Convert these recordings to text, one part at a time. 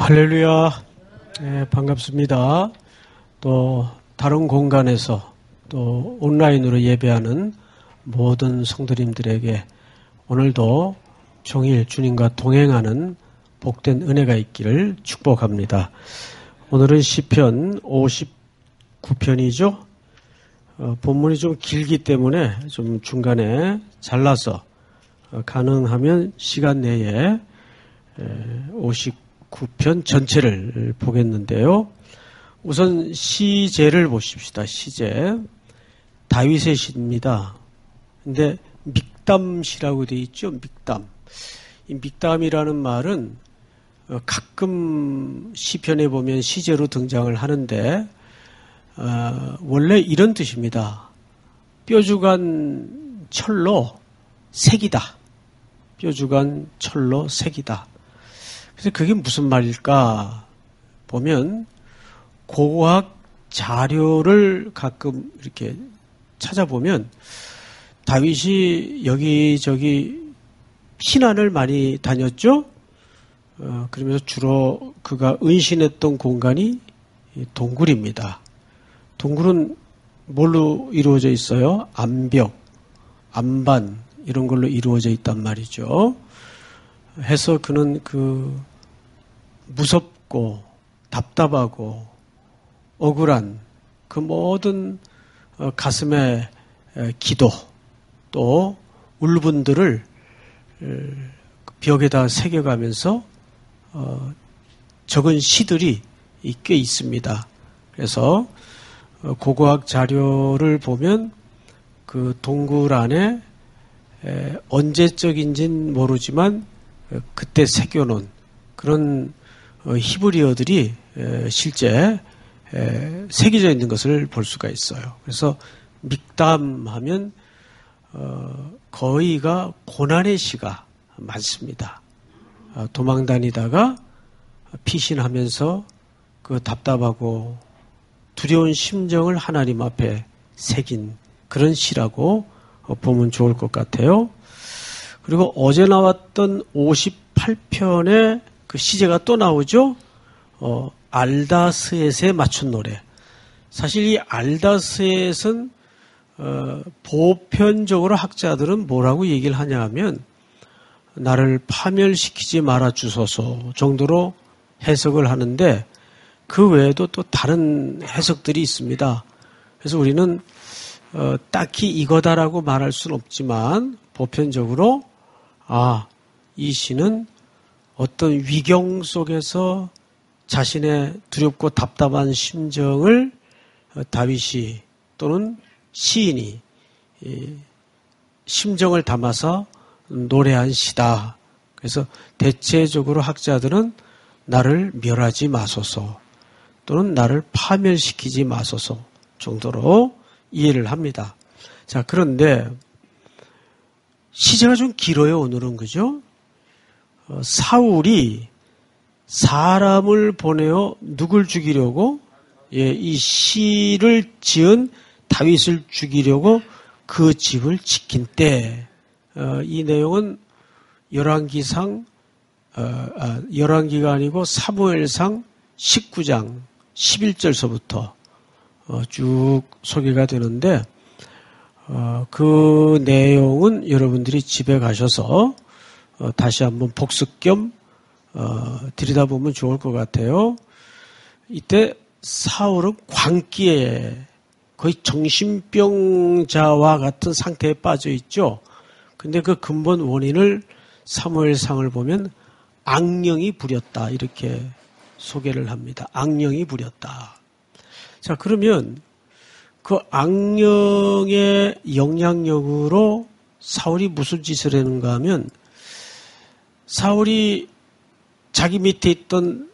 할렐루야. 네, 반갑습니다. 또 다른 공간에서 또 온라인으로 예배하는 모든 성도님들에게 오늘도 종일 주님과 동행하는 복된 은혜가 있기를 축복합니다. 오늘은 시편 59편이죠. 본문이 좀 길기 때문에 좀 중간에 잘라서 가능하면 시간 내에 59편 전체를 보겠는데요. 우선 시제를 보십시다. 시제. 다윗의 시입니다. 근데 믹담시라고 되어 있죠. 믹담. 이 믹담이라는 말은 가끔 시편에 보면 시제로 등장을 하는데 원래 이런 뜻입니다. 뾰족한 철로 색이다. 뾰족한 철로 색이다. 그래서 그게 무슨 말일까 보면 고고학 자료를 가끔 이렇게 찾아보면 다윗이 여기저기 피난을 많이 다녔죠. 그러면서 주로 그가 은신했던 공간이 동굴입니다. 동굴은 뭘로 이루어져 있어요? 암벽, 암반 이런 걸로 이루어져 있단 말이죠. 해서 그는 무섭고 답답하고 억울한 그 모든 가슴의 기도 또 울분들을 벽에다 새겨가면서 적은 시들이 꽤 있습니다. 그래서 고고학 자료를 보면 그 동굴 안에 언제적인지는 모르지만 그때 새겨놓은 그런 히브리어들이 실제 새겨져 있는 것을 볼 수가 있어요. 그래서 믹담하면 거의가 고난의 시가 많습니다. 도망다니다가 피신하면서 그 답답하고 두려운 심정을 하나님 앞에 새긴 그런 시라고 보면 좋을 것 같아요. 그리고 어제 나왔던 58편의 그 시제가 또 나오죠. 알다스엣에 맞춘 노래. 사실 이 알다스엣은 보편적으로 학자들은 뭐라고 얘기를 하냐 하면 나를 파멸시키지 말아 주소서 정도로 해석을 하는데 그 외에도 또 다른 해석들이 있습니다. 그래서 우리는 딱히 이거다라고 말할 수는 없지만 보편적으로 이 시는 어떤 위경 속에서 자신의 두렵고 답답한 심정을 다윗이 또는 시인이 심정을 담아서 노래한 시다. 그래서 대체적으로 학자들은 나를 멸하지 마소서 또는 나를 파멸시키지 마소서 정도로 이해를 합니다. 자, 그런데 시제가 좀 길어요, 오늘은. 그죠? 사울이 사람을 보내어 누굴 죽이려고? 이 시를 지은 다윗을 죽이려고 그 집을 지킨 때, 이 내용은 열왕기가 아니고 사무엘상 19장 11절서부터 쭉 소개가 되는데, 그 내용은 여러분들이 집에 가셔서 다시 한번 복습 겸 들여다보면 좋을 것 같아요. 이때 사울은 광기에 거의 정신병자와 같은 상태에 빠져 있죠. 근데 그 근본 원인을 사무엘상을 보면 악령이 부렸다 이렇게 소개를 합니다. 악령이 부렸다. 자, 그러면 그 악령의 영향력으로 사울이 무슨 짓을 했는가 하면 사울이 자기 밑에 있던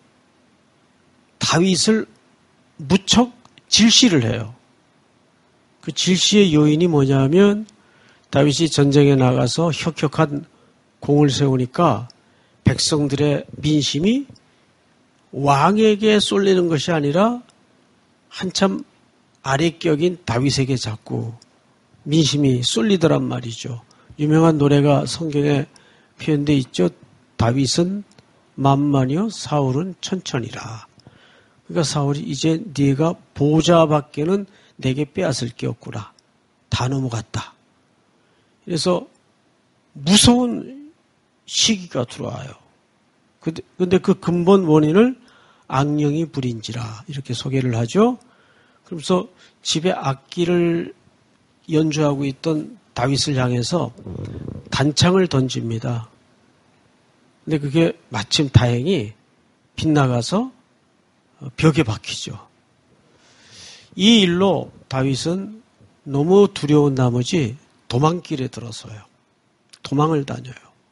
다윗을 무척 질시를 해요. 그 질시의 요인이 뭐냐면 다윗이 전쟁에 나가서 혁혁한 공을 세우니까 백성들의 민심이 왕에게 쏠리는 것이 아니라 한참 아래격인 다윗에게 자꾸 민심이 쏠리더란 말이죠. 유명한 노래가 성경에 표현되어 있죠. 다윗은 만만이요 사울은 천천히라. 그러니까 사울이 이제 네가 보좌밖에는 내게 빼앗을 게 없구나. 다 넘어갔다. 그래서 무서운 시기가 들어와요. 근데 그 근본 원인을 악령이 부린지라 이렇게 소개를 하죠. 그러면서 집에 악기를 연주하고 있던 다윗을 향해서 단창을 던집니다. 근데 그게 마침 다행히 빗나가서 벽에 박히죠. 이 일로 다윗은 너무 두려운 나머지 도망길에 들어서요. 도망을 다녀요.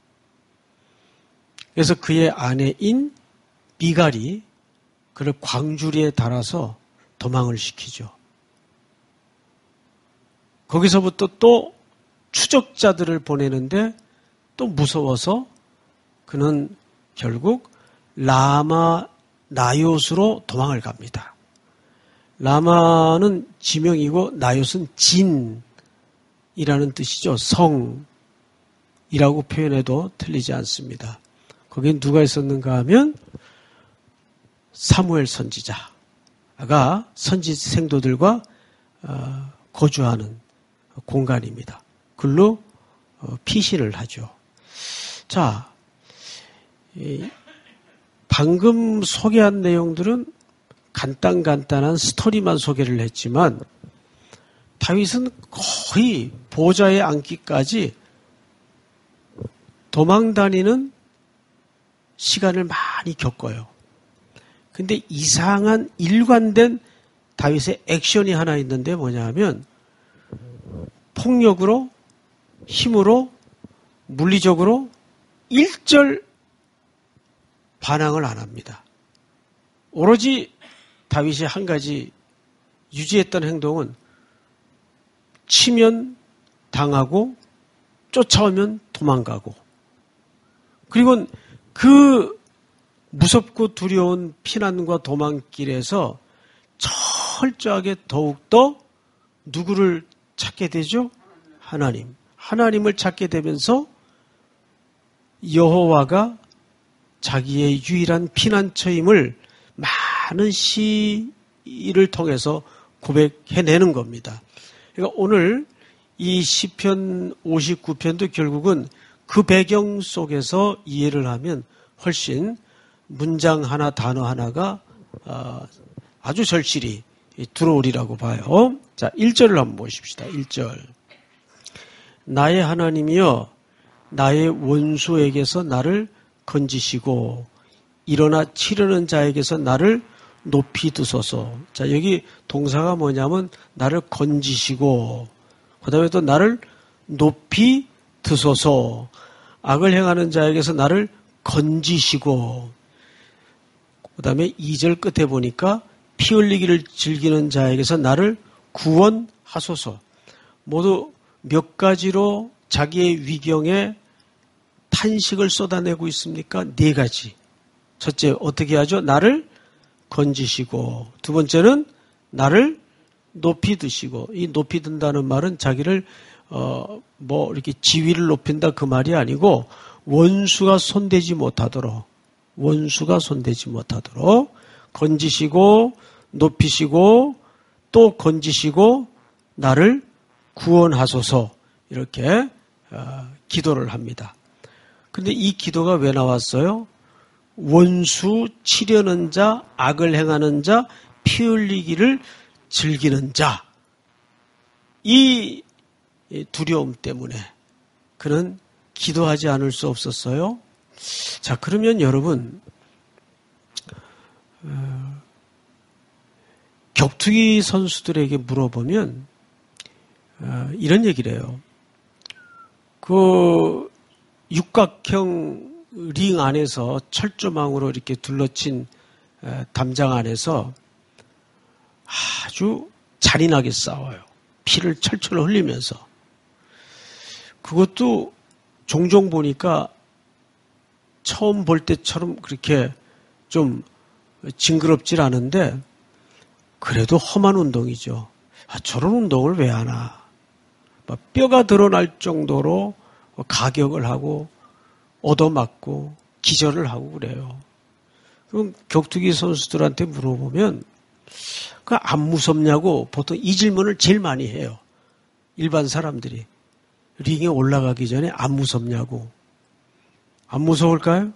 그래서 그의 아내인 미갈이 그를 광주리에 달아서 도망을 시키죠. 거기서부터 또 추적자들을 보내는데 또 무서워서 그는 결국 라마 나요스로 도망을 갑니다. 라마는 지명이고 나요스는 진이라는 뜻이죠. 성이라고 표현해도 틀리지 않습니다. 거기에 누가 있었는가 하면 사무엘 선지자가 선지 생도들과 거주하는 공간입니다. 글로 피신을 하죠. 자, 방금 소개한 내용들은 간단한 스토리만 소개를 했지만 다윗은 거의 보좌에 앉기까지 도망다니는 시간을 많이 겪어요. 근데 이상한 일관된 다윗의 액션이 하나 있는데 뭐냐 하면 폭력으로, 힘으로, 물리적으로 일절 반항을 안 합니다. 오로지 다윗이 한 가지 유지했던 행동은 치면 당하고 쫓아오면 도망가고 그리고 그 무섭고 두려운 피난과 도망길에서 철저하게 더욱더 누구를 찾게 되죠? 하나님. 하나님을 찾게 되면서 여호와가 자기의 유일한 피난처임을 많은 시를 통해서 고백해내는 겁니다. 그러니까 오늘 이 시편 59편도 결국은 그 배경 속에서 이해를 하면 훨씬 문장 하나 단어 하나가 아주 절실히 들어오리라고 봐요. 자, 1절을 한번 보십시다. 1절. 나의 하나님이여 나의 원수에게서 나를 건지시고 일어나 치려는 자에게서 나를 높이 드소서. 자, 여기 동사가 뭐냐면 나를 건지시고 그다음에 또 나를 높이 드소서. 악을 행하는 자에게서 나를 건지시고 그다음에 2절 끝에 보니까 피 흘리기를 즐기는 자에게서 나를 구원하소서. 모두 몇 가지로 자기의 위경에 탄식을 쏟아내고 있습니까? 4가지. 첫째, 어떻게 하죠? 나를 건지시고. 두 번째는 나를 높이 드시고. 이 높이 든다는 말은 자기를 이렇게 지위를 높인다 그 말이 아니고 원수가 손대지 못하도록 건지시고 높이시고 또 건지시고 나를 구원하소서 이렇게 기도를 합니다. 그런데 이 기도가 왜 나왔어요? 원수 치려는 자, 악을 행하는 자, 피 흘리기를 즐기는 자. 이 두려움 때문에 그는 기도하지 않을 수 없었어요. 자, 그러면 여러분 격투기 선수들에게 물어보면 이런 얘기를 해요. 그 육각형 링 안에서 철조망으로 이렇게 둘러친 담장 안에서 아주 잔인하게 싸워요. 피를 철철 흘리면서. 그것도 종종 보니까 처음 볼 때처럼 그렇게 좀 징그럽질 않은데 그래도 험한 운동이죠. 저런 운동을 왜 하나. 뼈가 드러날 정도로 가격을 하고 얻어맞고 기절을 하고 그래요. 그럼 격투기 선수들한테 물어보면 그 안 무섭냐고 보통 이 질문을 제일 많이 해요. 일반 사람들이. 링에 올라가기 전에 안 무섭냐고. 안 무서울까요?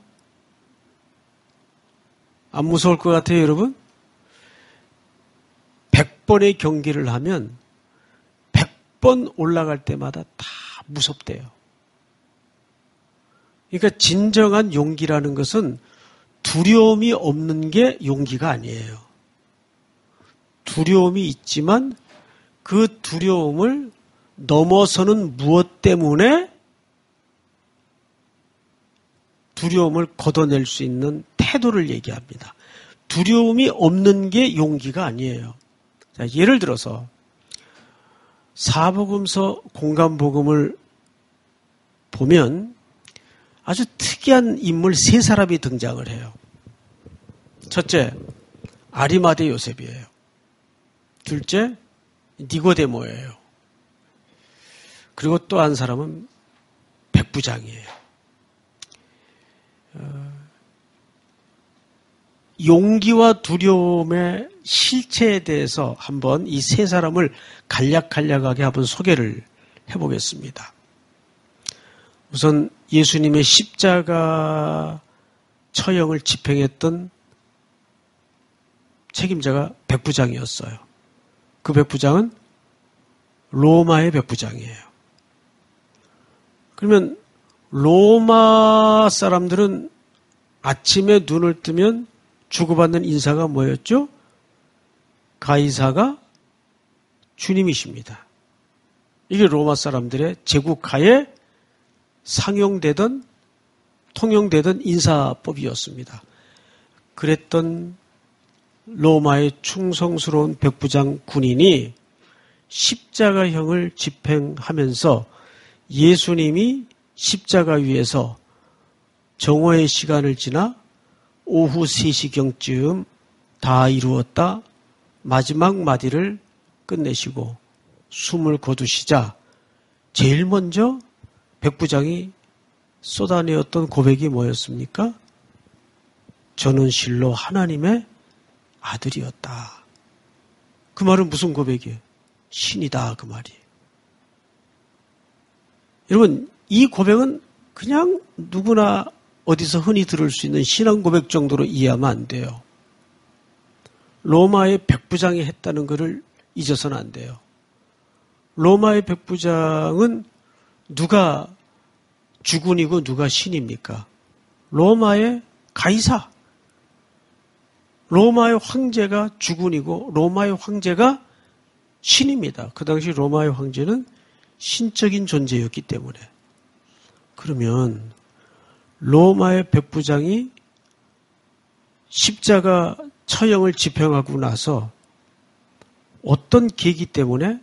안 무서울 것 같아요, 여러분? 100번의 경기를 하면 100번 올라갈 때마다 다 무섭대요. 그러니까 진정한 용기라는 것은 두려움이 없는 게 용기가 아니에요. 두려움이 있지만 그 두려움을 넘어서는 무엇 때문에 두려움을 걷어낼 수 있는 태도를 얘기합니다. 두려움이 없는 게 용기가 아니에요. 자, 예를 들어서 사복음서 공감복음을 보면 아주 특이한 인물 세 사람이 등장을 해요. 첫째, 아리마대 요셉이에요. 둘째, 니고데모예요. 그리고 또 한 사람은 백부장이에요. 용기와 두려움의 실체에 대해서 한번 이 세 사람을 간략간략하게 한번 소개를 해보겠습니다. 우선 예수님의 십자가 처형을 집행했던 책임자가 백부장이었어요. 그 백부장은 로마의 백부장이에요. 그러면 로마 사람들은 아침에 눈을 뜨면 주고받는 인사가 뭐였죠? 가이사가 주님이십니다. 이게 로마 사람들의 제국하에 상용되던 통용되던 인사법이었습니다. 그랬던 로마의 충성스러운 백부장 군인이 십자가형을 집행하면서 예수님이 십자가 위에서 정오의 시간을 지나 오후 3시경쯤 다 이루었다 마지막 마디를 끝내시고 숨을 거두시자 제일 먼저 백부장이 쏟아내었던 고백이 뭐였습니까? 저는 실로 하나님의 아들이었다. 그 말은 무슨 고백이에요? 신이다 그 말이에요. 여러분 이 고백은 그냥 누구나 어디서 흔히 들을 수 있는 신앙 고백 정도로 이해하면 안 돼요. 로마의 백부장이 했다는 것을 잊어서는 안 돼요. 로마의 백부장은 누가 주군이고 누가 신입니까? 로마의 가이사. 로마의 황제가 주군이고 로마의 황제가 신입니다. 그 당시 로마의 황제는 신적인 존재였기 때문에. 그러면 로마의 백부장이 십자가 처형을 집행하고 나서 어떤 계기 때문에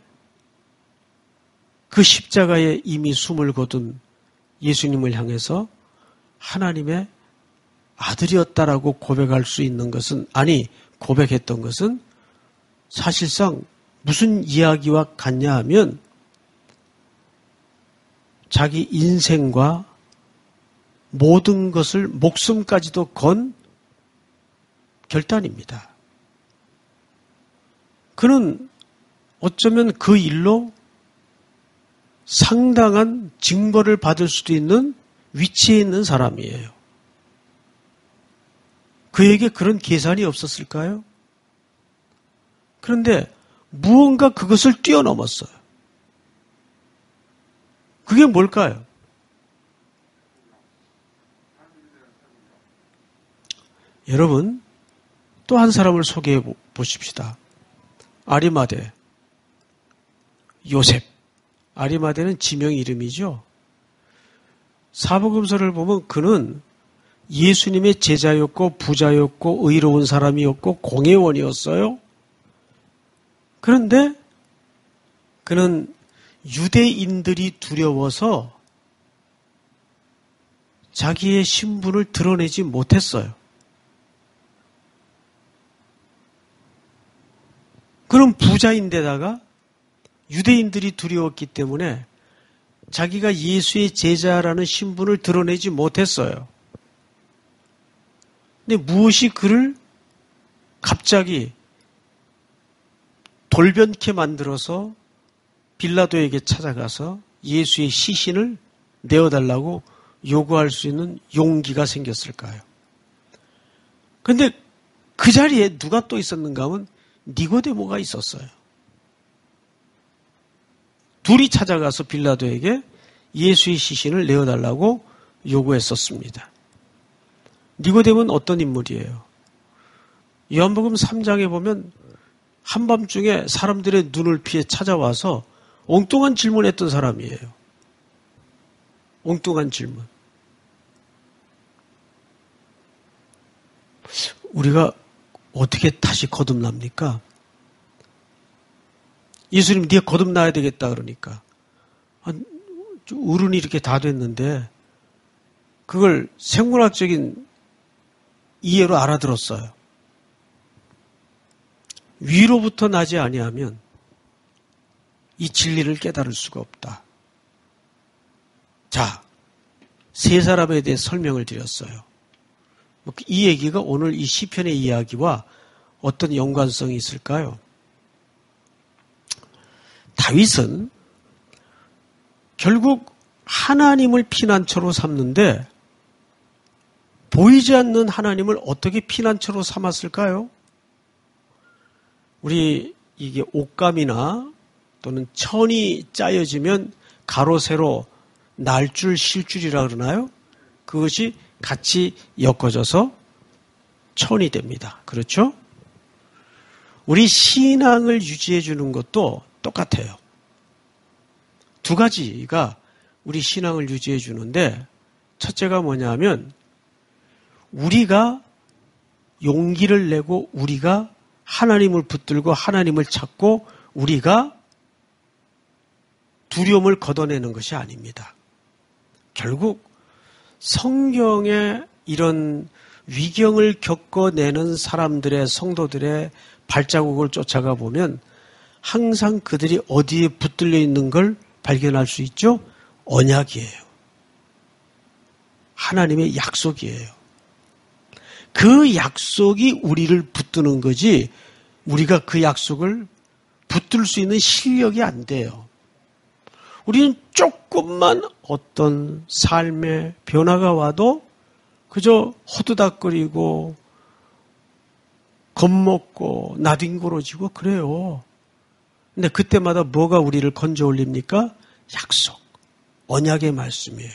그 십자가에 이미 숨을 거둔 예수님을 향해서 하나님의 아들이었다라고 고백할 수 있는 것은, 아니 고백했던 것은 사실상 무슨 이야기와 같냐 하면 자기 인생과 모든 것을 목숨까지도 건 결단입니다. 그는 어쩌면 그 일로 상당한 징벌을 받을 수도 있는 위치에 있는 사람이에요. 그에게 그런 계산이 없었을까요? 그런데 무언가 그것을 뛰어넘었어요. 그게 뭘까요? 여러분, 또 한 사람을 소개해 보십시다. 아리마대, 요셉. 아리마대는 지명 이름이죠. 사복음서를 보면 그는 예수님의 제자였고 부자였고 의로운 사람이었고 공회원이었어요. 그런데 그는 유대인들이 두려워서 자기의 신분을 드러내지 못했어요. 그럼 부자인데다가 유대인들이 두려웠기 때문에 자기가 예수의 제자라는 신분을 드러내지 못했어요. 근데 무엇이 그를 갑자기 돌변케 만들어서 빌라도에게 찾아가서 예수의 시신을 내어달라고 요구할 수 있는 용기가 생겼을까요? 그런데 그 자리에 누가 또 있었는가 하면 니고데모가 있었어요. 둘이 찾아가서 빌라도에게 예수의 시신을 내어달라고 요구했었습니다. 니고데모는 어떤 인물이에요? 요한복음 3장에 보면 한밤중에 사람들의 눈을 피해 찾아와서 엉뚱한 질문했던 사람이에요. 엉뚱한 질문. 우리가 어떻게 다시 거듭납니까? 예수님, 네가 거듭나야 되겠다 그러니까. 어른이 이렇게 다 됐는데 그걸 생물학적인 이해로 알아들었어요. 위로부터 나지 아니하면 이 진리를 깨달을 수가 없다. 자, 세 사람에 대해 설명을 드렸어요. 이 얘기가 오늘 이 시편의 이야기와 어떤 연관성이 있을까요? 다윗은 결국 하나님을 피난처로 삼는데 보이지 않는 하나님을 어떻게 피난처로 삼았을까요? 우리 이게 옷감이나 또는 천이 짜여지면 가로 세로 날줄 실줄이라 그러나요? 그것이 같이 엮어져서 천이 됩니다. 그렇죠? 우리 신앙을 유지해 주는 것도 똑같아요. 두 가지가 우리 신앙을 유지해 주는데 첫째가 뭐냐면 우리가 용기를 내고 우리가 하나님을 붙들고 하나님을 찾고 우리가 두려움을 걷어내는 것이 아닙니다. 결국 성경에 이런 위경을 겪어내는 사람들의 성도들의 발자국을 쫓아가 보면 항상 그들이 어디에 붙들려 있는 걸 발견할 수 있죠? 언약이에요. 하나님의 약속이에요. 그 약속이 우리를 붙드는 거지 우리가 그 약속을 붙들 수 있는 실력이 안 돼요. 우리는 조금만 어떤 삶의 변화가 와도 그저 호두닥거리고 겁먹고 나뒹굴어지고 그래요. 근데 그때마다 뭐가 우리를 건져 올립니까? 약속, 언약의 말씀이에요.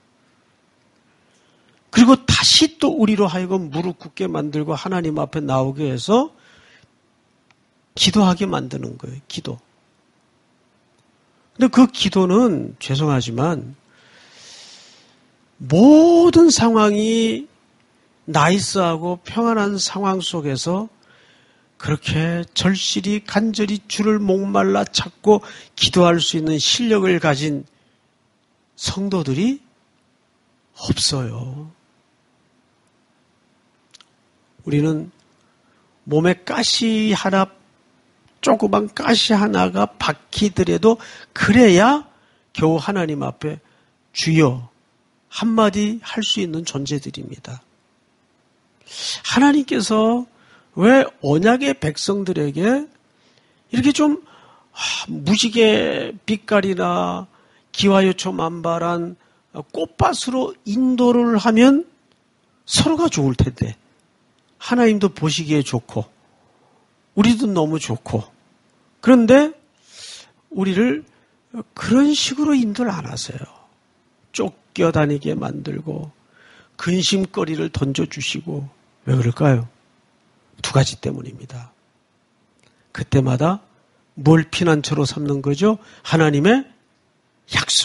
그리고 다시 또 우리로 하여금 무릎 꿇게 만들고 하나님 앞에 나오게 해서 기도하게 만드는 거예요. 기도. 근데 그 기도는 죄송하지만 모든 상황이 나이스하고 평안한 상황 속에서 그렇게 절실히 간절히 주를 목말라 찾고 기도할 수 있는 실력을 가진 성도들이 없어요. 우리는 몸에 가시 하나, 조그만 가시 하나가 박히더라도 그래야 겨우 하나님 앞에 주여 한마디 할 수 있는 존재들입니다. 하나님께서 왜 언약의 백성들에게 이렇게 좀 무지개 빛깔이나 기와요초 만발한 꽃밭으로 인도를 하면 서로가 좋을 텐데 하나님도 보시기에 좋고 우리도 너무 좋고 그런데 우리를 그런 식으로 인도를 안 하세요. 쫓겨다니게 만들고 근심거리를 던져주시고 왜 그럴까요? 두 가지 때문입니다. 그때마다 뭘 피난처로 삼는 거죠? 하나님의 약속.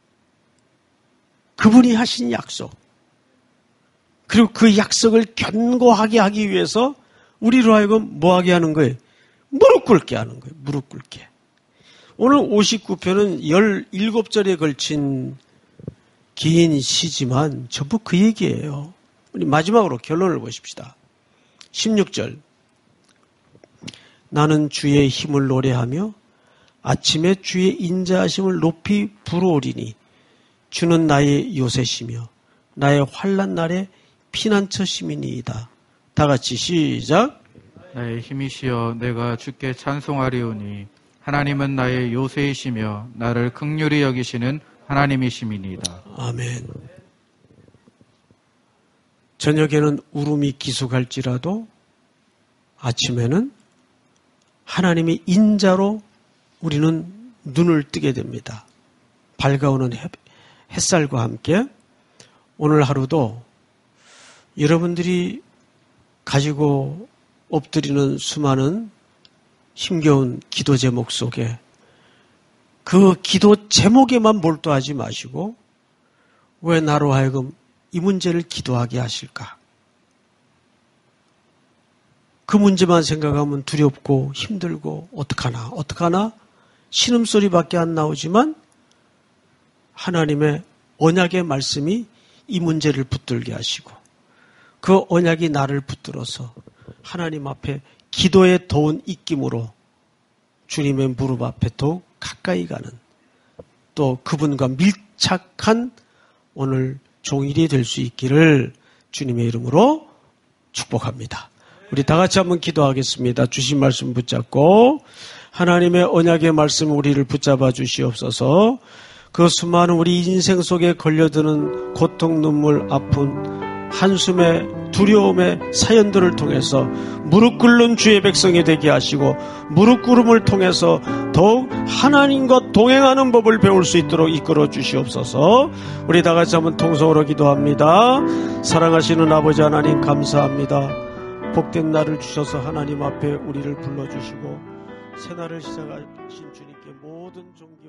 그분이 하신 약속. 그리고 그 약속을 견고하게 하기 위해서 우리로 하여금 뭐하게 하는 거예요? 무릎 꿇게 하는 거예요. 무릎 꿇게. 오늘 59편은 17절에 걸친 긴 시지만 전부 그 얘기예요. 우리 마지막으로 결론을 보십시다. 16절. 나는 주의 힘을 노래하며 아침에 주의 인자하심을 높이 부르오리니 주는 나의 요새시며 나의 환난 날에 피난처 시민이이다. 다 같이 시작. 나의 힘이시여 내가 주께 찬송하리오니 하나님은 나의 요새이시며 나를 긍휼히 여기시는 하나님이심이니이다. 아멘. 저녁에는 울음이 기숙할지라도 아침에는 하나님이 인자로 우리는 눈을 뜨게 됩니다. 밝아오는 햇살과 함께 오늘 하루도 여러분들이 가지고 엎드리는 수많은 힘겨운 기도 제목 속에 그 기도 제목에만 몰두하지 마시고 왜 나로 하여금 이 문제를 기도하게 하실까? 그 문제만 생각하면 두렵고 힘들고 어떡하나 신음소리밖에 안 나오지만 하나님의 언약의 말씀이 이 문제를 붙들게 하시고 그 언약이 나를 붙들어서 하나님 앞에 기도의 더운 입김으로 주님의 무릎 앞에 더욱 가까이 가는 또 그분과 밀착한 오늘 종일이 될 수 있기를 주님의 이름으로 축복합니다. 우리 다 같이 한번 기도하겠습니다. 주신 말씀 붙잡고 하나님의 언약의 말씀 우리를 붙잡아 주시옵소서. 그 수많은 우리 인생 속에 걸려드는 고통, 눈물, 아픔, 한숨의 두려움의 사연들을 통해서 무릎 꿇는 주의 백성이 되게 하시고 무릎 꿇음을 통해서 더욱 하나님과 동행하는 법을 배울 수 있도록 이끌어 주시옵소서. 우리 다 같이 한번 통성으로 기도합니다. 사랑하시는 아버지 하나님 감사합니다. 복된 날을 주셔서 하나님 앞에 우리를 불러주시고 새날을 시작하신 주님께 모든 종교